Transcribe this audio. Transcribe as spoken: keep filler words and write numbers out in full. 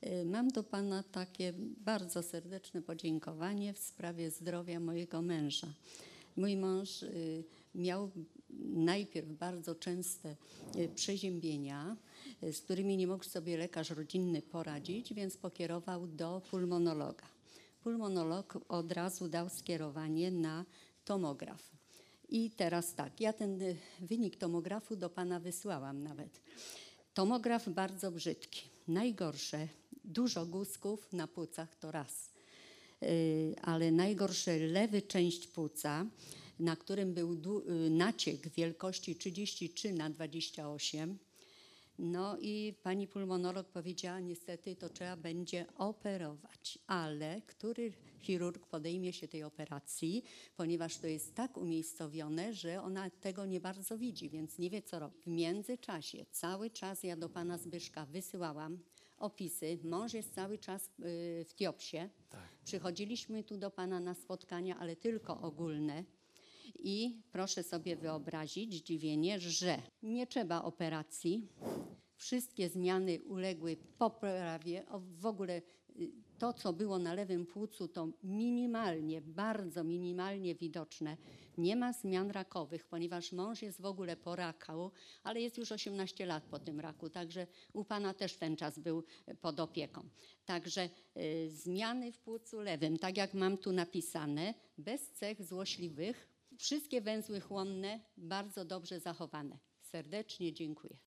Mam do Pana takie bardzo serdeczne podziękowanie w sprawie zdrowia mojego męża. Mój mąż miał najpierw bardzo częste przeziębienia, z którymi nie mógł sobie lekarz rodzinny poradzić, więc pokierował do pulmonologa. Pulmonolog od razu dał skierowanie na tomograf. I teraz tak, ja ten wynik tomografu do Pana wysłałam nawet. Tomograf bardzo brzydki. Najgorsze, dużo guzków na płucach to raz, yy, ale najgorsze lewy część płuca, na którym był naciek wielkości trzydzieści trzy na dwadzieścia osiem. No i pani pulmonolog powiedziała, niestety to trzeba będzie operować, ale który chirurg podejmie się tej operacji, ponieważ to jest tak umiejscowione, że ona tego nie bardzo widzi, więc nie wie co robić. W międzyczasie cały czas ja do pana Zbyszka wysyłałam opisy. Mąż jest cały czas w Tiopsie. Tak. Przychodziliśmy tu do pana na spotkania, ale tylko ogólne. I proszę sobie wyobrazić zdziwienie, że nie trzeba operacji. Wszystkie zmiany uległy poprawie. W ogóle to, co było na lewym płucu, to minimalnie, bardzo minimalnie widoczne. Nie ma zmian rakowych, ponieważ mąż jest w ogóle po raku, ale jest już osiemnaście lat po tym raku, także u pana też ten czas był pod opieką. Także y, zmiany w płucu lewym, tak jak mam tu napisane, bez cech złośliwych. Wszystkie węzły chłonne bardzo dobrze zachowane. Serdecznie dziękuję.